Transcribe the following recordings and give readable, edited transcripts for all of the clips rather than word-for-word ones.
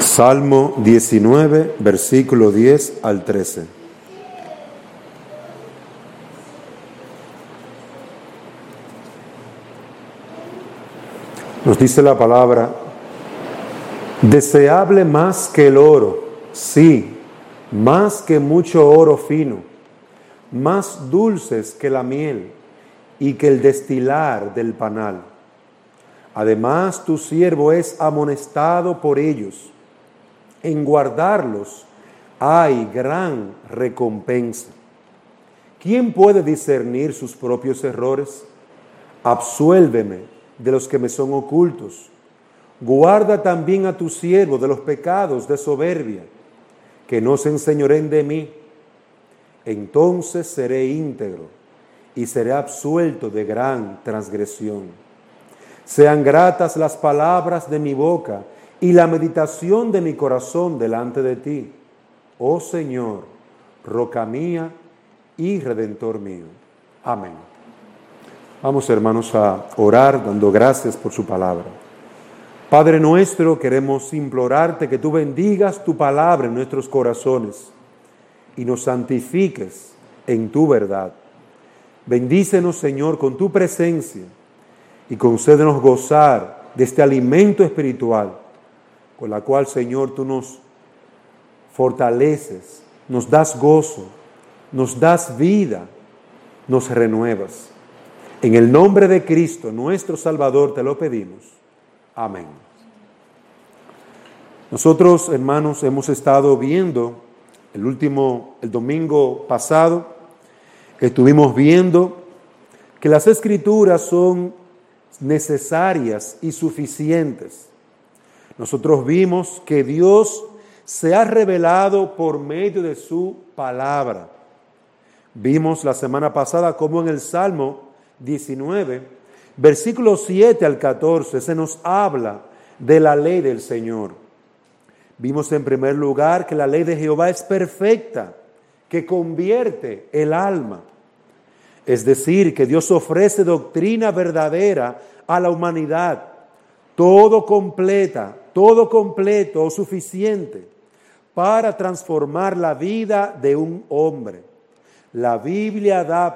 Salmo 19, versículo 10 al 13. Nos dice la palabra: deseable más que el oro, sí, más que mucho oro fino, más dulces que la miel y que el destilar del panal. Además, tu siervo es amonestado por ellos. En guardarlos hay gran recompensa. ¿Quién puede discernir sus propios errores? Absuélveme de los que me son ocultos. Guarda también a tu siervo de los pecados de soberbia, que no se enseñoreen de mí. Entonces seré íntegro y seré absuelto de gran transgresión. Sean gratas las palabras de mi boca y la meditación de mi corazón delante de ti, oh Señor, roca mía y redentor mío. Amén. Vamos, hermanos, a orar dando gracias por su palabra. Padre nuestro, queremos implorarte que tú bendigas tu palabra en nuestros corazones y nos santifiques en tu verdad. Bendícenos, Señor, con tu presencia y concédenos gozar de este alimento espiritual, con la cual, Señor, tú nos fortaleces, nos das gozo, nos das vida, nos renuevas. En el nombre de Cristo, nuestro Salvador, te lo pedimos. Amén. Nosotros, hermanos, hemos estado viendo el domingo pasado, estuvimos viendo que las Escrituras son necesarias y suficientes. Nosotros vimos que Dios se ha revelado por medio de su palabra. Vimos la semana pasada cómo en el Salmo 19, versículos 7 al 14, se nos habla de la ley del Señor. Vimos en primer lugar que la ley de Jehová es perfecta, que convierte el alma. Es decir, que Dios ofrece doctrina verdadera a la humanidad, todo completo o suficiente para transformar la vida de un hombre. La Biblia da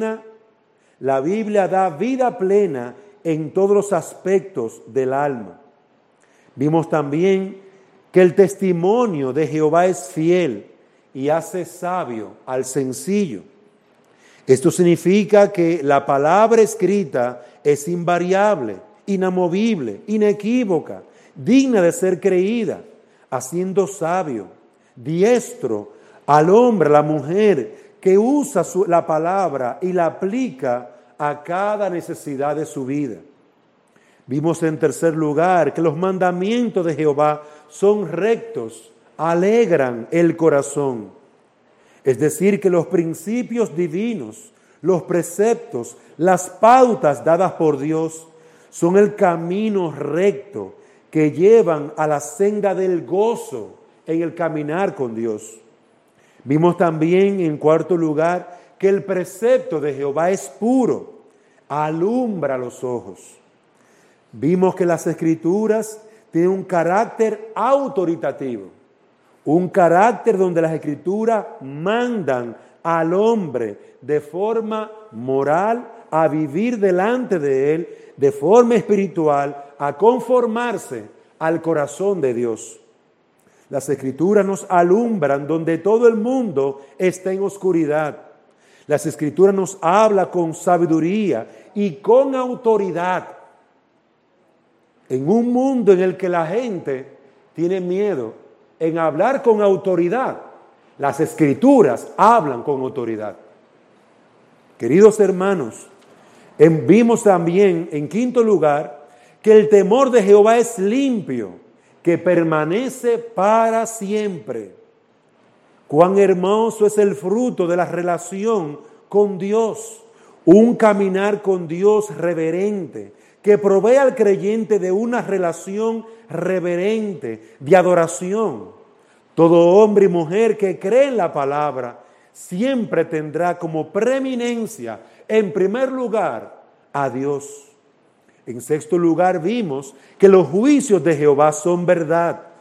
vida plena en todos los aspectos del alma. Vimos también que el testimonio de Jehová es fiel y hace sabio al sencillo. Esto significa que la palabra escrita es invariable, inamovible, inequívoca, digna de ser creída, haciendo sabio, diestro al hombre, a la mujer, que usa la palabra y la aplica a cada necesidad de su vida. Vimos en tercer lugar que los mandamientos de Jehová son rectos, alegran el corazón. Es decir, que los principios divinos, los preceptos, las pautas dadas por Dios son el camino recto que llevan a la senda del gozo en el caminar con Dios. Vimos también, en cuarto lugar, que el precepto de Jehová es puro, alumbra los ojos. Vimos que las Escrituras tienen un carácter autoritativo, un carácter donde las Escrituras mandan al hombre de forma moral a vivir delante de él, de forma espiritual, a conformarse al corazón de Dios. Las Escrituras nos alumbran donde todo el mundo está en oscuridad. Las Escrituras nos hablan con sabiduría y con autoridad. En un mundo en el que la gente tiene miedo en hablar con autoridad, las Escrituras hablan con autoridad. Queridos hermanos, vimos también, en quinto lugar, que el temor de Jehová es limpio, que permanece para siempre. Cuán hermoso es el fruto de la relación con Dios, un caminar con Dios reverente, que provee al creyente de una relación reverente, de adoración. Todo hombre y mujer que cree en la palabra siempre tendrá como preeminencia, en primer lugar, a Dios. En sexto lugar, vimos que los juicios de Jehová son verdad.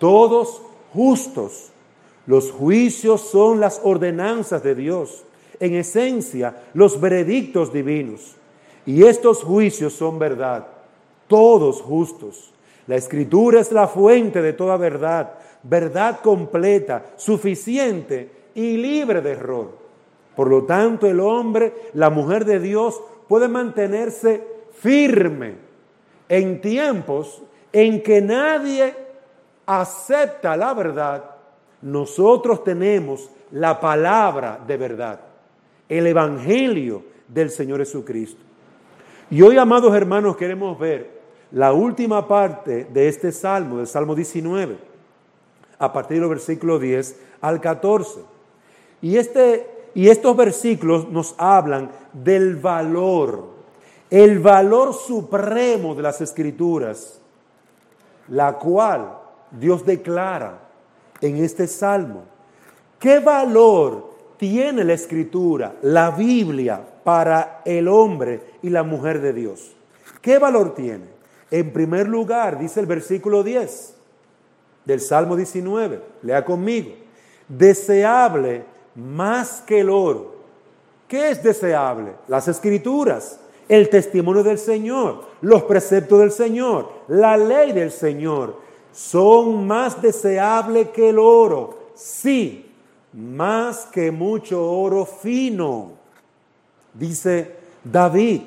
todos justos. Los juicios son las ordenanzas de Dios, en esencia, los veredictos divinos. Y estos juicios son verdad, todos justos. La Escritura es la fuente de toda verdad, verdad completa, suficiente y libre de error. Por lo tanto, el hombre, la mujer de Dios, puede mantenerse firme en tiempos en que nadie acepta la verdad. Nosotros tenemos la palabra de verdad, el Evangelio del Señor Jesucristo. Y hoy, amados hermanos, queremos ver la última parte de este salmo, del Salmo 19, a partir del versículo 10 al 14. Y estos versículos nos hablan del valor, el valor supremo de las Escrituras, la cual Dios declara en este salmo. ¿Qué valor tiene la Escritura, la Biblia, para el hombre y la mujer de Dios? ¿Qué valor tiene? En primer lugar, dice el versículo 10 del Salmo 19, lea conmigo, deseable más que el oro. ¿Qué es deseable? Las Escrituras, el testimonio del Señor, los preceptos del Señor, la ley del Señor, son más deseables que el oro, sí, más que mucho oro fino. Dice David,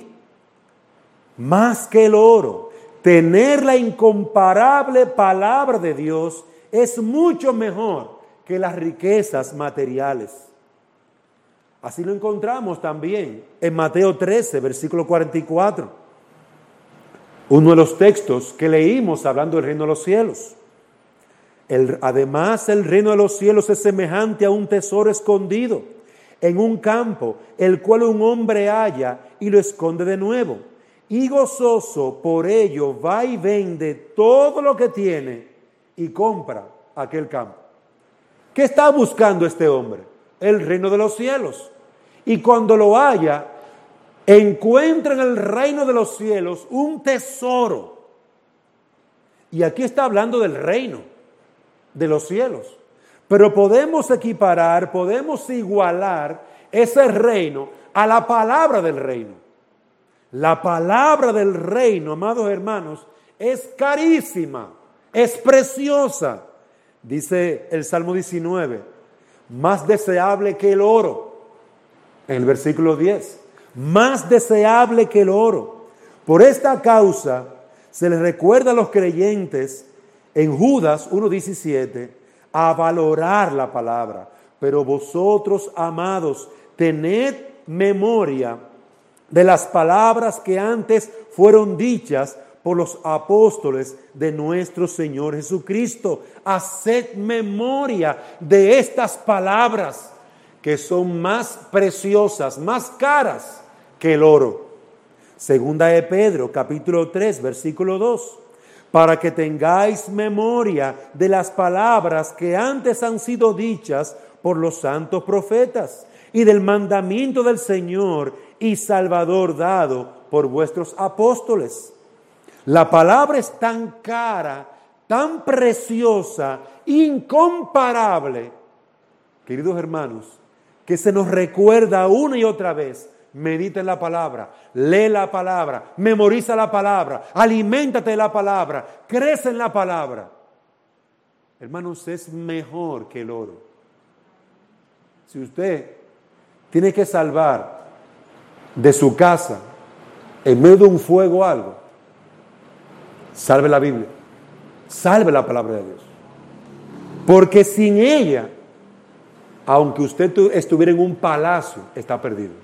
más que el oro, tener la incomparable palabra de Dios es mucho mejor que las riquezas materiales. Así lo encontramos también en Mateo 13, versículo 44. Uno de los textos que leímos hablando del reino de los cielos. Además, el reino de los cielos es semejante a un tesoro escondido en un campo, el cual un hombre halla y lo esconde de nuevo. Y gozoso por ello va y vende todo lo que tiene y compra aquel campo. ¿Qué está buscando este hombre? El reino de los cielos. Y cuando lo halla, encuentra en el reino de los cielos un tesoro. Y aquí está hablando del reino de los cielos. Pero podemos equiparar, podemos igualar ese reino a la palabra del reino. La palabra del reino, amados hermanos, es carísima, es preciosa. Dice el Salmo 19, más deseable que el oro. En el versículo 10, más deseable que el oro. Por esta causa se les recuerda a los creyentes en Judas 1:17 a valorar la palabra. Pero vosotros, amados, tened memoria de las palabras que antes fueron dichas por los apóstoles de nuestro Señor Jesucristo. Haced memoria de estas palabras que son más preciosas, más caras que el oro. Segunda de Pedro, capítulo 3, versículo 2. Para que tengáis memoria de las palabras que antes han sido dichas por los santos profetas y del mandamiento del Señor y Salvador dado por vuestros apóstoles. La palabra es tan cara, tan preciosa, incomparable, queridos hermanos, que se nos recuerda una y otra vez. Medita en la palabra, lee la palabra, memoriza la palabra, aliméntate de la palabra, crece en la palabra. Hermanos, es mejor que el oro. Si usted tiene que salvar de su casa en medio de un fuego o algo, salve la Biblia, salve la palabra de Dios. Porque sin ella, aunque usted estuviera en un palacio, está perdido.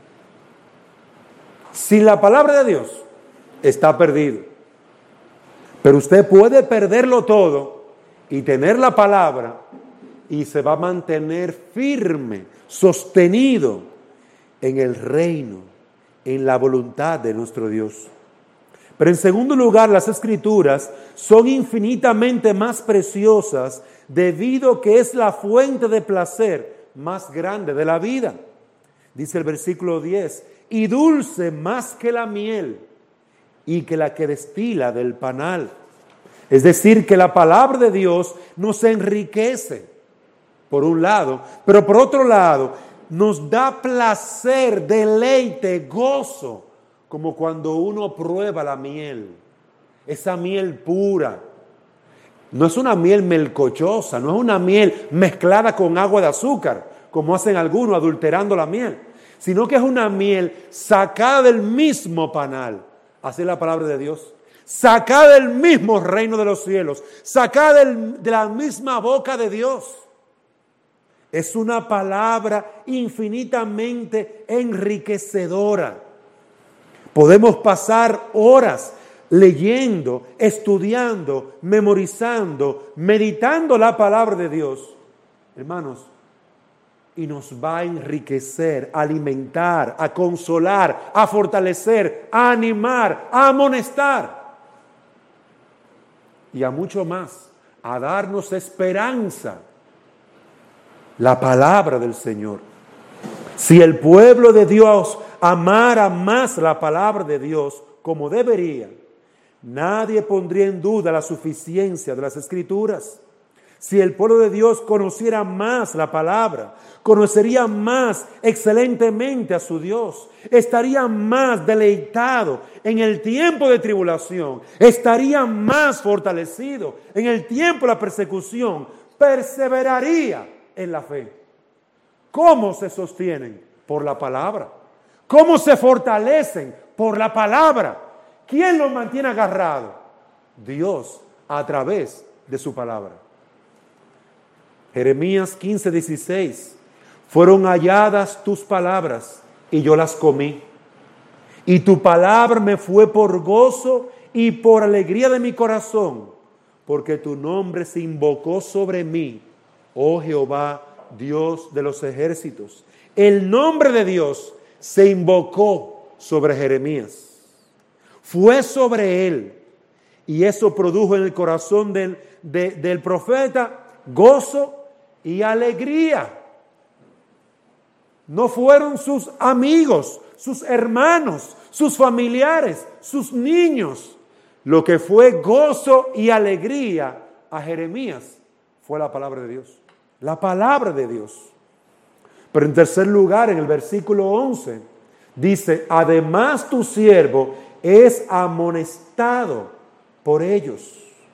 Sin la palabra de Dios, está perdido. Pero usted puede perderlo todo y tener la palabra y se va a mantener firme, sostenido en el reino, en la voluntad de nuestro Dios. Pero en segundo lugar, las Escrituras son infinitamente más preciosas debido a que es la fuente de placer más grande de la vida. Dice el versículo 10, y dulce más que la miel y que la que destila del panal. Es decir, que la palabra de Dios nos enriquece, por un lado, pero por otro lado, nos da placer, deleite, gozo, como cuando uno prueba la miel, esa miel pura. No es una miel melcochosa, no es una miel mezclada con agua de azúcar, como hacen algunos adulterando la miel, sino que es una miel sacada del mismo panal. Así es la palabra de Dios. Sacada del mismo reino de los cielos, sacada de la misma boca de Dios. Es una palabra infinitamente enriquecedora. Podemos pasar horas leyendo, estudiando, memorizando, meditando la palabra de Dios, hermanos, y nos va a enriquecer, a alimentar, a consolar, a fortalecer, a animar, a amonestar y a mucho más, a darnos esperanza. La palabra del Señor. Si el pueblo de Dios amara más la palabra de Dios como debería, nadie pondría en duda la suficiencia de las Escrituras. Si el pueblo de Dios conociera más la palabra, conocería más excelentemente a su Dios, estaría más deleitado en el tiempo de tribulación, estaría más fortalecido en el tiempo de la persecución, perseveraría en la fe. ¿Cómo se sostienen? Por la palabra. ¿Cómo se fortalecen? Por la palabra. ¿Quién los mantiene agarrados? Dios, a través de su palabra. Jeremías 15:16. Fueron halladas tus palabras y yo las comí. Y tu palabra me fue por gozo y por alegría de mi corazón, porque tu nombre se invocó sobre mí, oh Jehová, Dios de los ejércitos. El nombre de Dios se invocó sobre Jeremías. Fue sobre él. Y eso produjo en el corazón del profeta gozo y alegría. No fueron sus amigos, sus hermanos, sus familiares, sus niños. Lo que fue gozo y alegría a Jeremías fue la palabra de Dios. La palabra de Dios. Pero en tercer lugar, en el versículo 11, dice, además tu siervo es amonestado por ellos.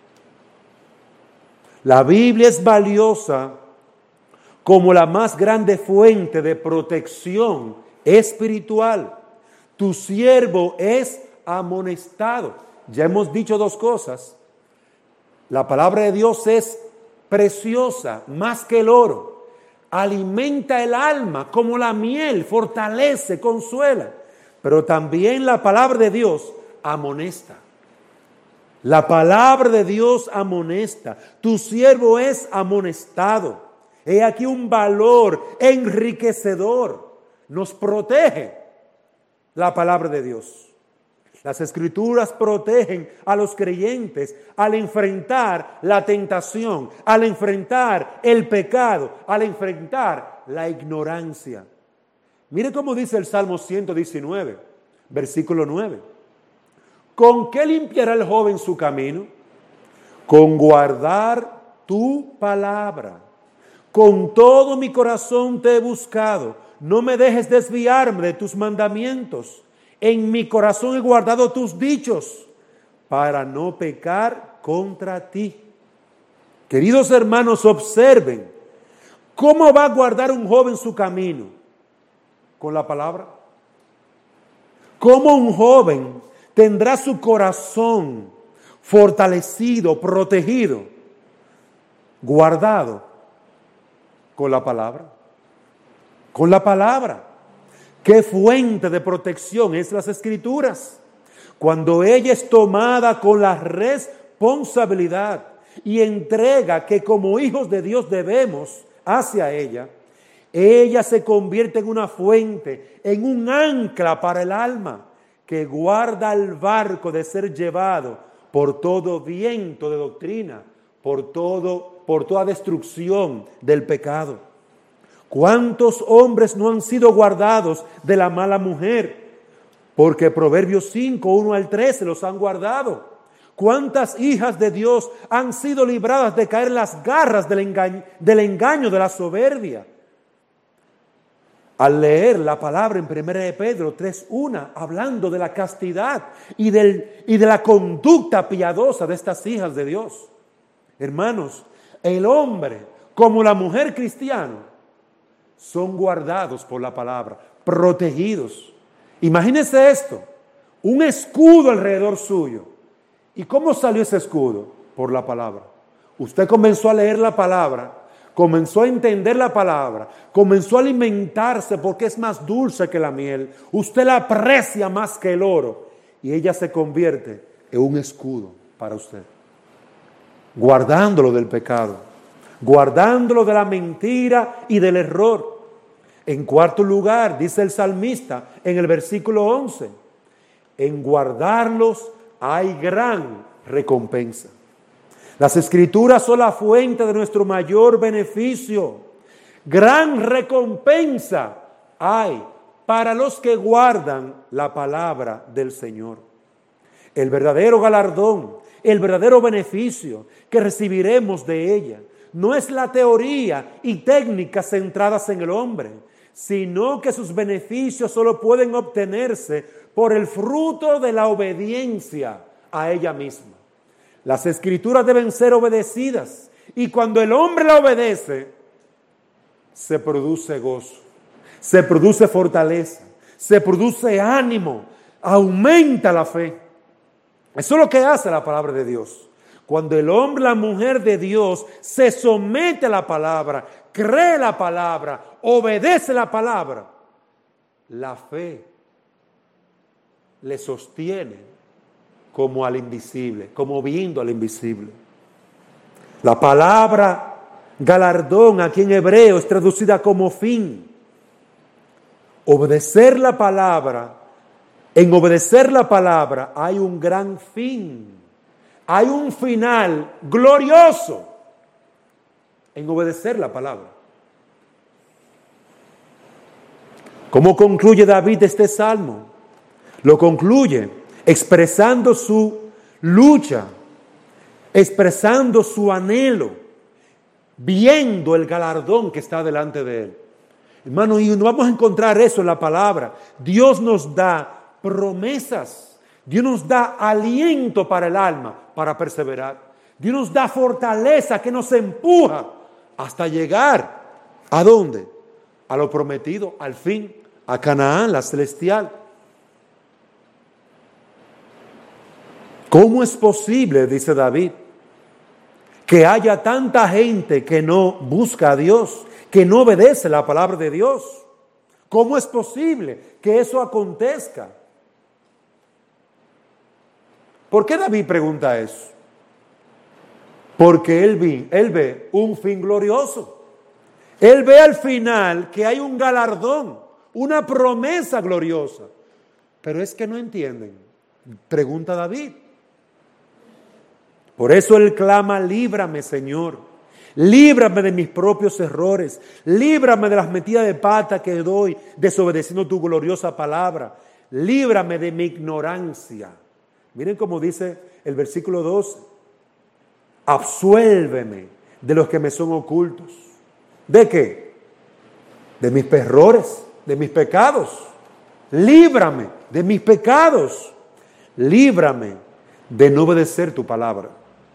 La Biblia es valiosa como la más grande fuente de protección espiritual. Tu siervo es amonestado. Ya hemos dicho dos cosas. La palabra de Dios es preciosa, más que el oro. Alimenta el alma como la miel, fortalece, consuela. Pero también la palabra de Dios amonesta. La palabra de Dios amonesta. Tu siervo es amonestado. He aquí un valor enriquecedor. Nos protege la palabra de Dios. Las Escrituras protegen a los creyentes al enfrentar la tentación, al enfrentar el pecado, al enfrentar la ignorancia. Mire cómo dice el Salmo 119, versículo 9. ¿Con qué limpiará el joven su camino? Con guardar tu palabra. Con todo mi corazón te he buscado. No me dejes desviarme de tus mandamientos. En mi corazón he guardado tus dichos para no pecar contra ti. Queridos hermanos, observen cómo va a guardar un joven su camino. Con la palabra. ¿Cómo un joven tendrá su corazón fortalecido, protegido, guardado? Con la palabra. Con la palabra. ¿Qué fuente de protección es las Escrituras? Cuando ella es tomada con la responsabilidad y entrega que como hijos de Dios debemos hacia ella, ella se convierte en una fuente, en un ancla para el alma que guarda el barco de ser llevado por todo viento de doctrina, por toda destrucción del pecado. ¿Cuántos hombres no han sido guardados de la mala mujer? Porque Proverbios 5, 1 al 13 los han guardado. ¿Cuántas hijas de Dios han sido libradas de caer en las garras del engaño de la soberbia? Al leer la palabra en 1 de Pedro 3:1, hablando de la castidad y de la conducta piadosa de estas hijas de Dios. Hermanos, el hombre como la mujer cristiana son guardados por la palabra, protegidos. Imagínese esto, un escudo alrededor suyo. ¿Y cómo salió ese escudo? Por la palabra. Usted comenzó a leer la palabra, comenzó a entender la palabra, comenzó a alimentarse porque es más dulce que la miel. Usted la aprecia más que el oro y ella se convierte en un escudo para usted, guardándolo del pecado, guardándolo de la mentira y del error. En cuarto lugar, dice el salmista en el versículo 11, en guardarlos hay gran recompensa. Las Escrituras son la fuente de nuestro mayor beneficio. Gran recompensa hay para los que guardan la palabra del Señor. El verdadero galardón, el verdadero beneficio que recibiremos de ella no es la teoría y técnicas centradas en el hombre, sino que sus beneficios solo pueden obtenerse por el fruto de la obediencia a ella misma. Las Escrituras deben ser obedecidas y cuando el hombre la obedece, se produce gozo, se produce fortaleza, se produce ánimo, aumenta la fe. Eso es lo que hace la palabra de Dios. Cuando el hombre, la mujer de Dios se somete a la palabra, cree la palabra, obedece la palabra, la fe le sostiene como al invisible, como viendo al invisible. La palabra galardón aquí en hebreo es traducida como fin. Obedecer la palabra, en obedecer la palabra hay un gran fin, hay un final glorioso en obedecer la palabra. ¿Cómo concluye David este salmo? Lo concluye expresando su lucha, expresando su anhelo, viendo el galardón que está delante de él. Hermano, y no vamos a encontrar eso en la palabra. Dios nos da promesas, Dios nos da aliento para el alma, para perseverar. Dios nos da fortaleza que nos empuja hasta llegar, ¿a dónde? A lo prometido, al fin, a Canaán, la celestial. ¿Cómo es posible, dice David, que haya tanta gente que no busca a Dios, que no obedece la palabra de Dios? ¿Cómo es posible que eso acontezca? ¿Por qué David pregunta eso? Porque él ve un fin glorioso. Él ve al final que hay un galardón, una promesa gloriosa. Pero es que no entienden. Pregunta David. Por eso él clama, líbrame, Señor. Líbrame de mis propios errores. Líbrame de las metidas de pata que doy desobedeciendo tu gloriosa palabra. Líbrame de mi ignorancia. Miren cómo dice el versículo 12. Absuélveme de los que me son ocultos. ¿De qué? De mis errores, de mis pecados. Líbrame de mis pecados. Líbrame de no obedecer tu palabra.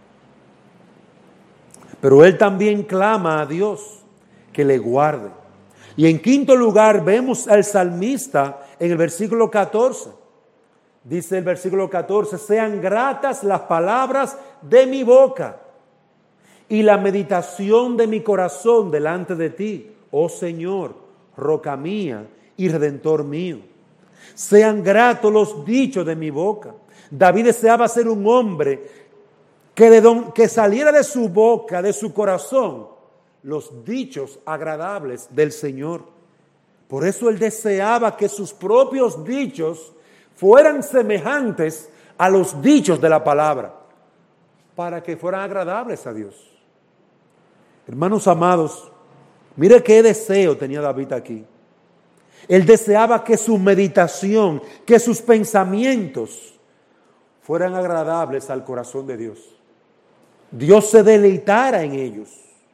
Pero él también clama a Dios que le guarde. Y en quinto lugar vemos al salmista en el versículo 14. Dice el versículo 14, sean gratas las palabras de mi boca y la meditación de mi corazón delante de ti, oh Señor, roca mía y redentor mío. Sean gratos los dichos de mi boca. David deseaba ser un hombre que saliera de su boca, de su corazón, los dichos agradables del Señor. Por eso él deseaba que sus propios dichos fueran semejantes a los dichos de la palabra, para que fueran agradables a Dios. Hermanos amados, mire qué deseo tenía David aquí. Él deseaba que su meditación, que sus pensamientos fueran agradables al corazón de Dios. Dios se deleitara en ellos.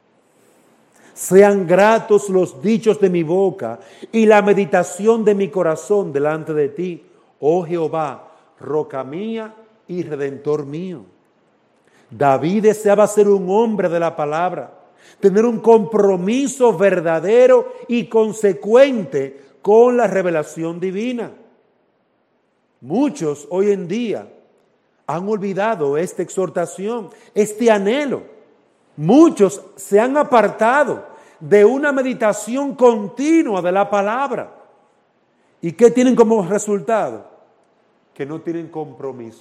Sean gratos los dichos de mi boca y la meditación de mi corazón delante de ti, oh Jehová, roca mía y redentor mío. David deseaba ser un hombre de la palabra, tener un compromiso verdadero y consecuente con la revelación divina. Muchos hoy en día han olvidado esta exhortación, este anhelo. Muchos se han apartado de una meditación continua de la palabra. ¿Y qué tienen como resultado? Que no tienen compromiso.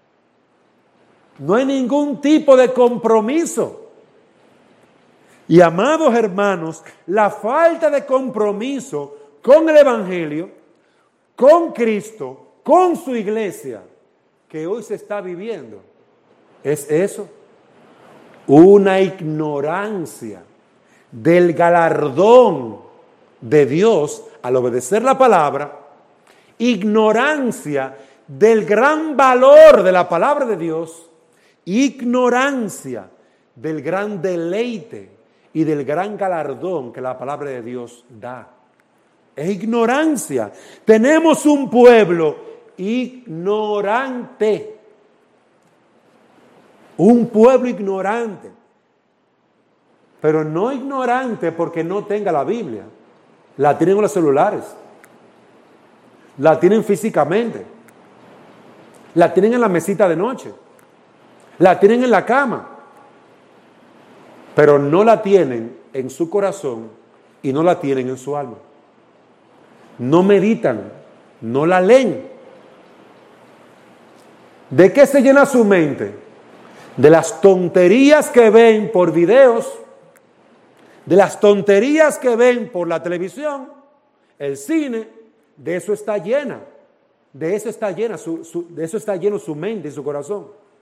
No hay ningún tipo de compromiso. Y amados hermanos, la falta de compromiso con el Evangelio, con Cristo, con su iglesia, que hoy se está viviendo, es eso, una ignorancia del galardón de Dios al obedecer la palabra, ignorancia del gran valor de la palabra de Dios, ignorancia del gran deleite y del gran galardón que la palabra de Dios da. Es ignorancia. Tenemos un pueblo ignorante. Un pueblo ignorante. Pero no ignorante porque no tenga la Biblia. La tienen en los celulares. La tienen físicamente. La tienen en la mesita de noche. La tienen en la cama. Pero no la tienen en su corazón y no la tienen en su alma. No meditan, no la leen. ¿De qué se llena su mente? De las tonterías que ven por videos, de las tonterías que ven por la televisión, el cine, de eso está llena. De eso está llena de eso está lleno su mente y su corazón.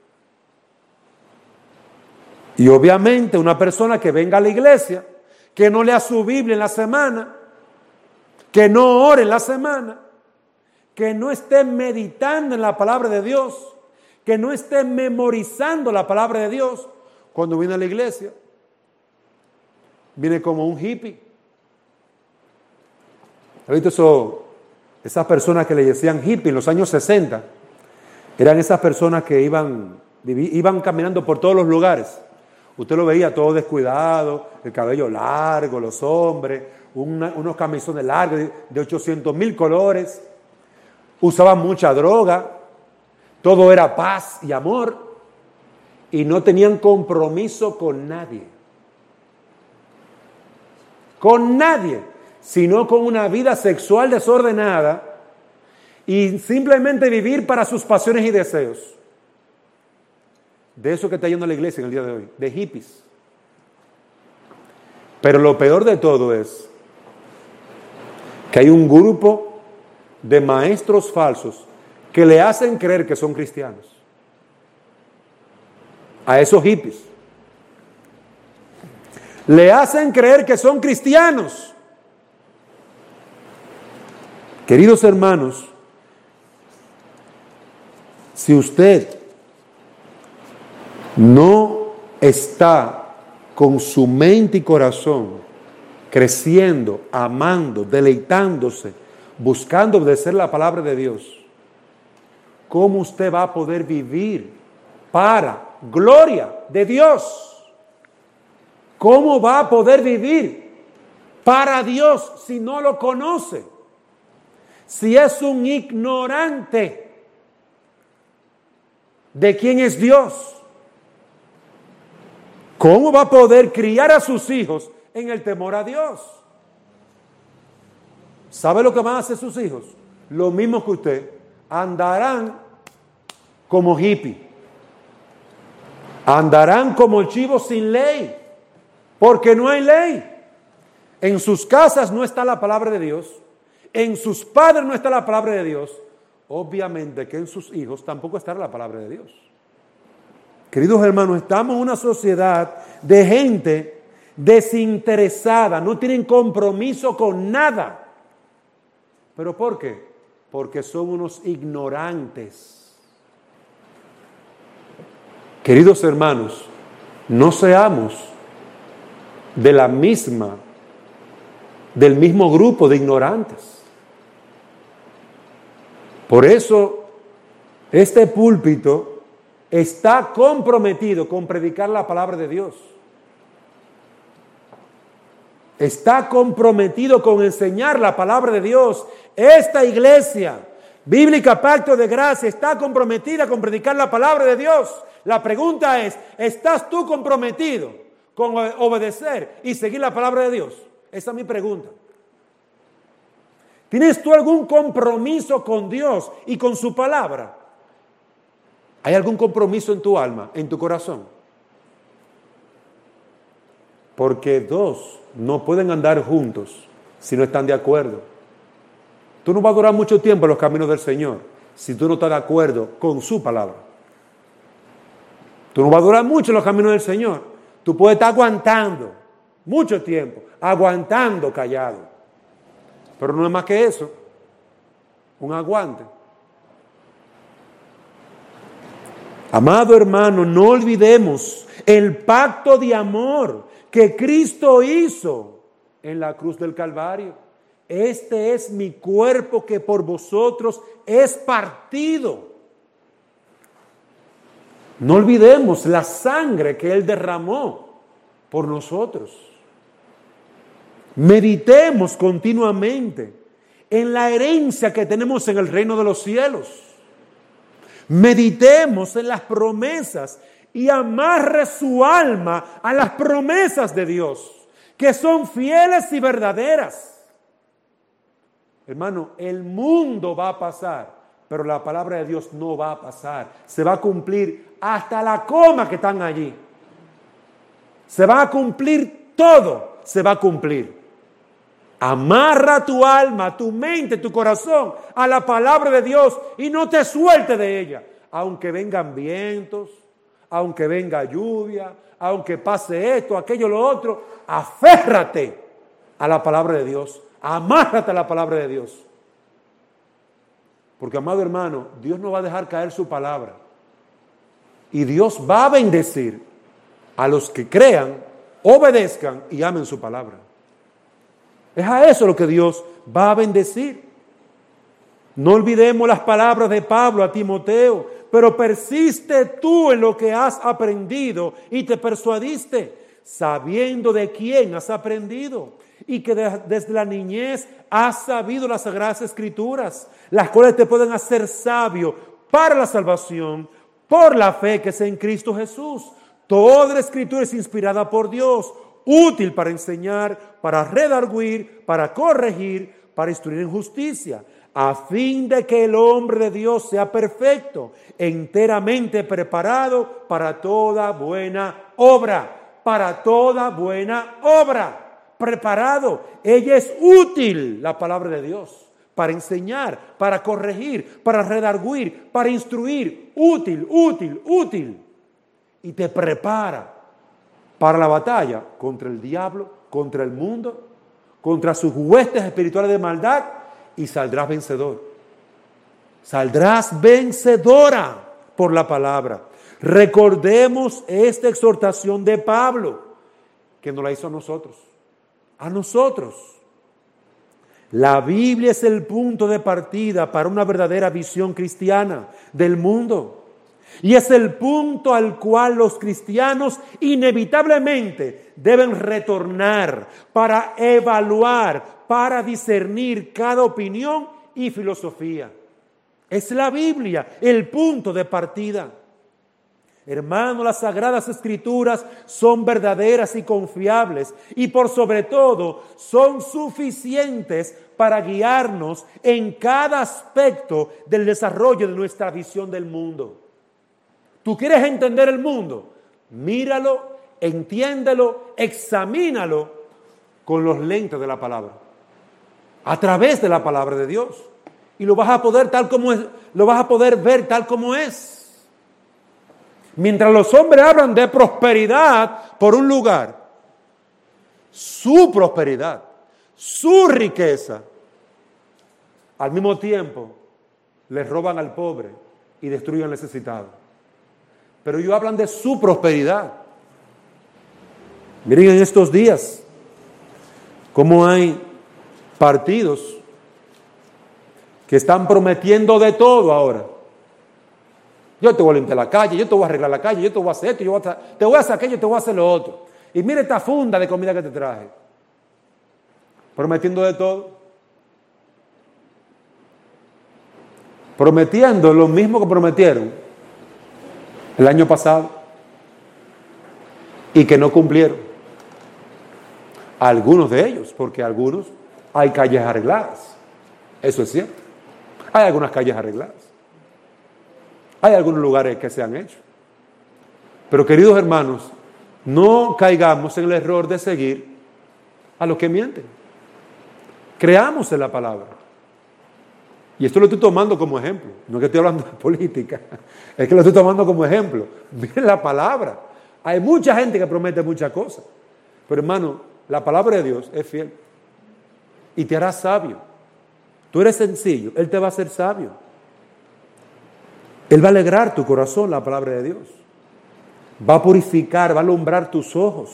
Y obviamente una persona que venga a la iglesia, que no lea su Biblia en la semana, que no ore en la semana, que no esté meditando en la palabra de Dios, que no esté memorizando la palabra de Dios, cuando viene a la iglesia, viene como un hippie. ¿Has visto esas personas que le decían hippie en los años 60? Eran esas personas que iban caminando por todos los lugares. Usted lo veía todo descuidado, el cabello largo, los hombres, unos camisones largos de 800,000 colores. Usaban mucha droga, todo era paz y amor y no tenían compromiso con nadie. Con nadie, sino con una vida sexual desordenada y simplemente vivir para sus pasiones y deseos. De eso que está yendo a la iglesia en el día de hoy, de hippies. Pero lo peor de todo es que hay un grupo de maestros falsos que le hacen creer que son cristianos a esos hippies. Le hacen creer que son cristianos. Queridos hermanos, si usted no está con su mente y corazón creciendo, amando, deleitándose, buscando obedecer la palabra de Dios, ¿cómo usted va a poder vivir para gloria de Dios? ¿Cómo va a poder vivir para Dios si no lo conoce? Si es un ignorante de quién es Dios. ¿Cómo va a poder criar a sus hijos en el temor a Dios? ¿Sabe lo que van a hacer sus hijos? Lo mismo que usted. Andarán como hippie. Andarán como chivos sin ley. Porque no hay ley. En sus casas no está la palabra de Dios. En sus padres no está la palabra de Dios. Obviamente que en sus hijos tampoco estará la palabra de Dios. Queridos hermanos, estamos en una sociedad de gente desinteresada, no tienen compromiso con nada. ¿Pero por qué? Porque son unos ignorantes. Queridos hermanos, no seamos del mismo grupo de ignorantes. Por eso, este púlpito está comprometido con predicar la palabra de Dios. Está comprometido con enseñar la palabra de Dios. Esta iglesia bíblica Pacto de Gracia está comprometida con predicar la palabra de Dios. La pregunta es, ¿estás tú comprometido con obedecer y seguir la palabra de Dios? Esa es mi pregunta. ¿Tienes tú algún compromiso con Dios y con su palabra? ¿Hay algún compromiso en tu alma, en tu corazón? Porque dos no pueden andar juntos si no están de acuerdo. Tú no vas a durar mucho tiempo en los caminos del Señor si tú no estás de acuerdo con su palabra. Tú no vas a durar mucho en los caminos del Señor. Tú puedes estar aguantando mucho tiempo, aguantando callado. Pero no es más que eso, un aguante. Amado hermano, no olvidemos el pacto de amor que Cristo hizo en la cruz del Calvario. Este es mi cuerpo que por vosotros es partido. No olvidemos la sangre que Él derramó por nosotros. Meditemos continuamente en la herencia que tenemos en el reino de los cielos. Meditemos en las promesas y amarre su alma a las promesas de Dios, que son fieles y verdaderas. Hermano, el mundo va a pasar, pero la palabra de Dios no va a pasar. Se va a cumplir hasta la coma que están allí. Se va a cumplir todo, se va a cumplir. Amarra tu alma, tu mente, tu corazón a la palabra de Dios y no te suelte de ella. Aunque vengan vientos, aunque venga lluvia, aunque pase esto, aquello, lo otro, aférrate a la palabra de Dios. Amárrate a la palabra de Dios. Porque, amado hermano, Dios no va a dejar caer su palabra. Y Dios va a bendecir a los que crean, obedezcan y amen su palabra. Es a eso lo que Dios va a bendecir. No olvidemos las palabras de Pablo a Timoteo. Pero persiste tú en lo que has aprendido y te persuadiste, sabiendo de quién has aprendido y que desde la niñez has sabido las Sagradas Escrituras, las cuales te pueden hacer sabio para la salvación por la fe que es en Cristo Jesús. Toda la Escritura es inspirada por Dios, útil para enseñar, para redarguir, para corregir, para instruir en justicia, a fin de que el hombre de Dios sea perfecto, enteramente preparado para toda buena obra. Para toda buena obra. Preparado. Ella es útil, la palabra de Dios, para enseñar, para corregir, para redarguir, para instruir. Útil, útil, útil. Y te prepara para la batalla contra el diablo, contra el mundo, contra sus huestes espirituales de maldad, y saldrás vencedor. Saldrás vencedora por la palabra. Recordemos esta exhortación de Pablo, que nos la hizo a nosotros. A nosotros. La Biblia es el punto de partida para una verdadera visión cristiana del mundo. Y es el punto al cual los cristianos inevitablemente deben retornar para evaluar, para discernir cada opinión y filosofía. Es la Biblia el punto de partida. Hermanos, las Sagradas Escrituras son verdaderas y confiables y por sobre todo son suficientes para guiarnos en cada aspecto del desarrollo de nuestra visión del mundo. ¿Tú quieres entender el mundo? Míralo, entiéndelo, examínalo con los lentes de la palabra, a través de la palabra de Dios, y lo vas a poder tal como es, lo vas a poder ver tal como es. Mientras los hombres hablan de prosperidad por un lugar, su prosperidad, su riqueza, al mismo tiempo le roban al pobre y destruyen al necesitado. pero ellos hablan de su prosperidad. Miren en estos días cómo hay partidos que están prometiendo de todo ahora. Yo te voy a limpiar la calle, yo te voy a arreglar la calle, yo te voy a hacer esto, te voy a hacer aquello, te voy a hacer lo otro. Y mire esta funda de comida que te traje. Prometiendo de todo. Prometiendo lo mismo que prometieron el año pasado y que no cumplieron. Algunos de ellos, porque algunos hay calles arregladas. Eso es cierto. Hay algunas calles arregladas. Hay algunos lugares que se han hecho. Pero queridos hermanos, no caigamos en el error de seguir a los que mienten. Creamos en la palabra. Y esto lo estoy tomando como ejemplo. No es que estoy hablando de política. Es que lo estoy tomando como ejemplo. Miren la palabra. Hay mucha gente que promete muchas cosas. Pero hermano, la palabra de Dios es fiel. Y te hará sabio. Tú eres sencillo, Él te va a hacer sabio. Él va a alegrar tu corazón, la palabra de Dios. Va a purificar, va a alumbrar tus ojos.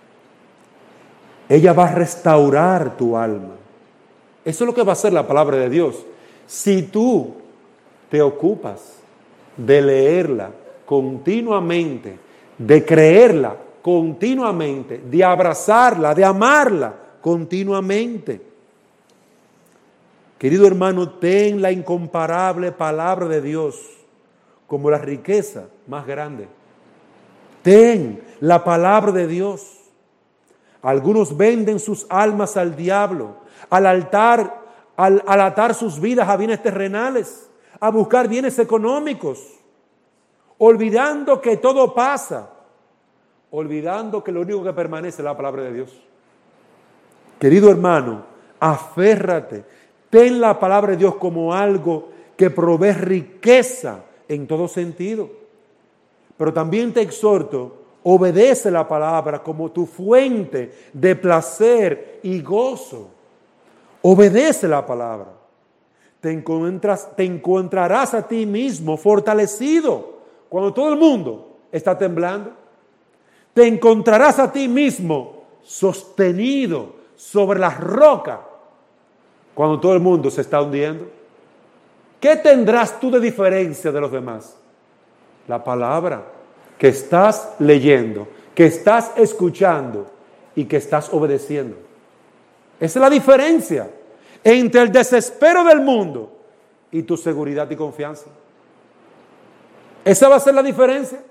Ella va a restaurar tu alma. Eso es lo que va a hacer la palabra de Dios. Si tú te ocupas de leerla continuamente, de creerla continuamente, de abrazarla, de amarla continuamente. Querido hermano, ten la incomparable palabra de Dios como la riqueza más grande. Ten la palabra de Dios. Algunos venden sus almas al diablo, al atar sus vidas a bienes terrenales, a buscar bienes económicos, olvidando que todo pasa, olvidando que lo único que permanece es la palabra de Dios. Querido hermano, aférrate, ten la palabra de Dios como algo que provee riqueza en todo sentido. Pero también te exhorto, obedece la palabra como tu fuente de placer y gozo. Obedece la palabra. Te encontrarás a ti mismo fortalecido cuando todo el mundo está temblando. Te encontrarás a ti mismo sostenido sobre la roca cuando todo el mundo se está hundiendo. ¿Qué tendrás tú de diferencia de los demás? La palabra que estás leyendo, que estás escuchando y que estás obedeciendo. Esa es la diferencia entre el desespero del mundo y tu seguridad y confianza. Esa va a ser la diferencia.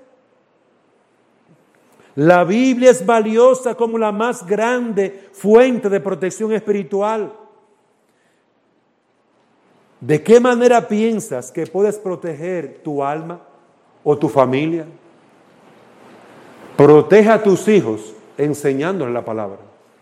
La Biblia es valiosa como la más grande fuente de protección espiritual. ¿De qué manera piensas que puedes proteger tu alma o tu familia? Protege a tus hijos enseñándoles la palabra.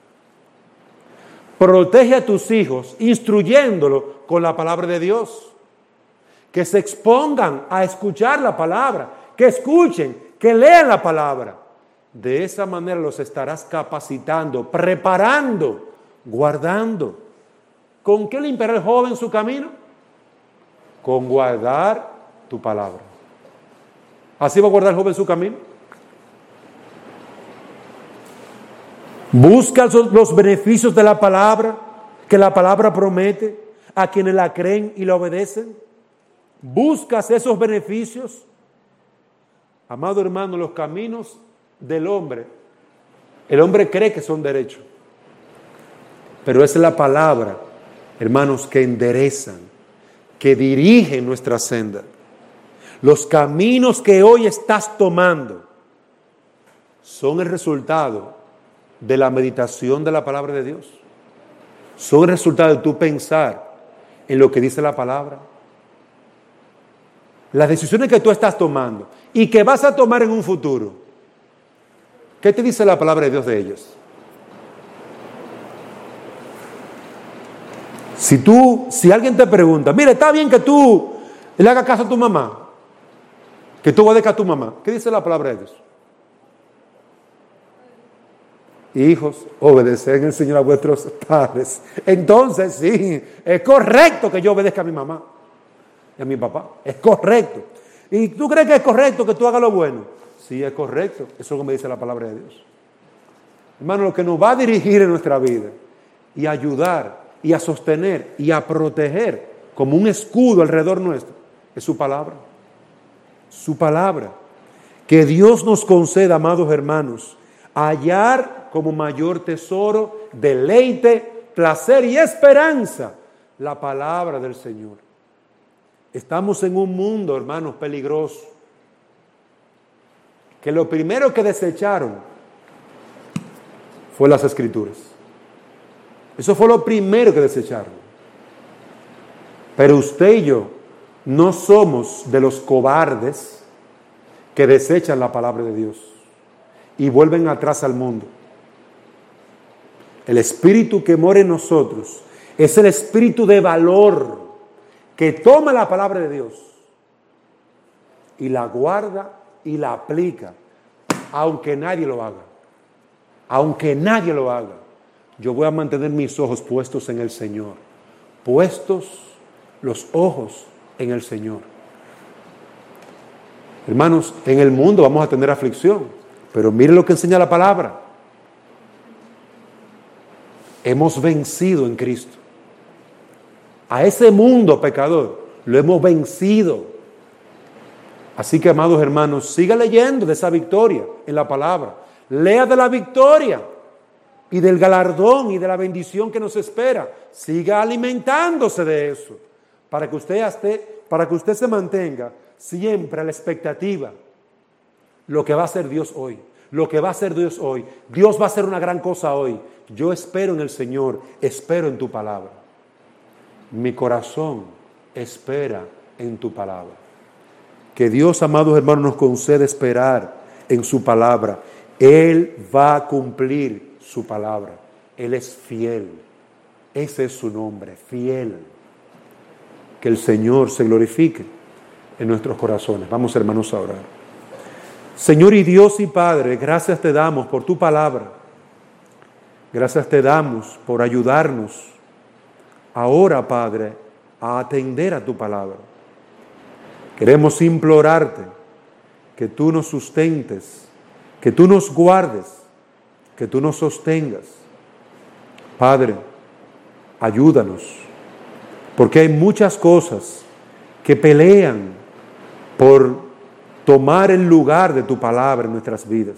Protege a tus hijos instruyéndolos con la palabra de Dios. Que se expongan a escuchar la palabra, que escuchen, que lean la palabra. De esa manera los estarás capacitando, preparando, guardando. ¿Con qué limpiará el joven su camino? Con guardar tu palabra. ¿Así va a guardar el joven su camino? Busca los beneficios de la palabra, que la palabra promete a quienes la creen y la obedecen. ¿Buscas esos beneficios? Amado hermano, los caminos del hombre, el hombre cree que son derechos, pero es la palabra, hermanos, que enderezan, que dirigen nuestra senda. Los caminos que hoy estás tomando son el resultado de la meditación de la palabra de Dios. Son el resultado de tu pensar en lo que dice la palabra. Las decisiones que tú estás tomando y que vas a tomar en un futuro, ¿qué te dice la palabra de Dios de ellas? Si alguien te pregunta, mira, está bien que tú le hagas caso a tu mamá, que tú obedezcas a tu mamá, ¿qué dice la palabra de Dios? Hijos, obedeced en el Señor a vuestros padres. Entonces, sí, es correcto que yo obedezca a mi mamá y a mi papá. Es correcto. ¿Y tú crees que es correcto que tú hagas lo bueno? Sí, es correcto. Eso es lo que me dice la palabra de Dios. Hermano, lo que nos va a dirigir en nuestra vida y a ayudar y a sostener y a proteger como un escudo alrededor nuestro es su palabra. Su palabra. Que Dios nos conceda, amados hermanos, hallar como mayor tesoro, deleite, placer y esperanza la palabra del Señor. Estamos en un mundo, hermanos, peligroso, que lo primero que desecharon fue las Escrituras. Eso fue lo primero que desecharon. Pero usted y yo no somos de los cobardes que desechan la palabra de Dios y vuelven atrás al mundo. El espíritu que mora en nosotros es el espíritu de valor que toma la palabra de Dios y la guarda y la aplica, aunque nadie lo haga. Aunque nadie lo haga, yo voy a mantener mis ojos puestos en el Señor. Puestos los ojos en el Señor. Hermanos, en el mundo vamos a tener aflicción, pero miren lo que enseña la palabra. Hemos vencido en Cristo. A ese mundo pecador lo hemos vencido. Así que, amados hermanos, siga leyendo de esa victoria en la palabra. Lea de la victoria y del galardón y de la bendición que nos espera. Siga alimentándose de eso para que usted se mantenga siempre a la expectativa. Lo que va a hacer Dios hoy. Lo que va a hacer Dios hoy. Dios va a hacer una gran cosa hoy. Yo espero en el Señor. Espero en tu palabra. Mi corazón espera en tu palabra. Que Dios, amados hermanos, nos conceda esperar en su palabra. Él va a cumplir su palabra. Él es fiel. Ese es su nombre, fiel. Que el Señor se glorifique en nuestros corazones. Vamos, hermanos, a orar. Señor y Dios y Padre, gracias te damos por tu palabra. Gracias te damos por ayudarnos ahora, Padre, a atender a tu palabra. Queremos implorarte que tú nos sustentes, que tú nos guardes, que tú nos sostengas. Padre, ayúdanos, porque hay muchas cosas que pelean por tomar el lugar de tu palabra en nuestras vidas.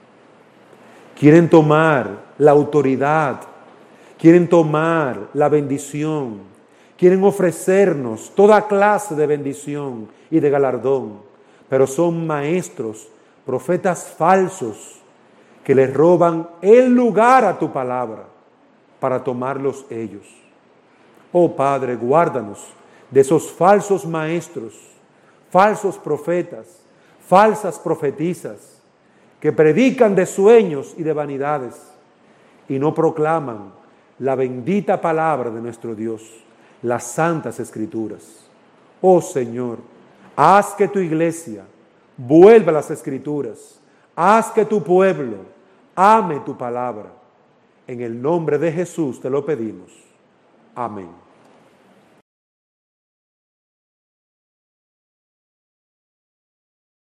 Quieren tomar la autoridad, quieren tomar la bendición, quieren ofrecernos toda clase de bendición y de galardón, pero son maestros, profetas falsos, que les roban el lugar a tu palabra para tomarlos ellos. Oh Padre, guárdanos de esos falsos maestros, falsos profetas, falsas profetisas, que predican de sueños y de vanidades y no proclaman la bendita palabra de nuestro Dios, las santas escrituras. Oh Señor, haz que tu iglesia vuelva a las escrituras, haz que tu pueblo ame tu palabra. En el nombre de Jesús te lo pedimos. Amén.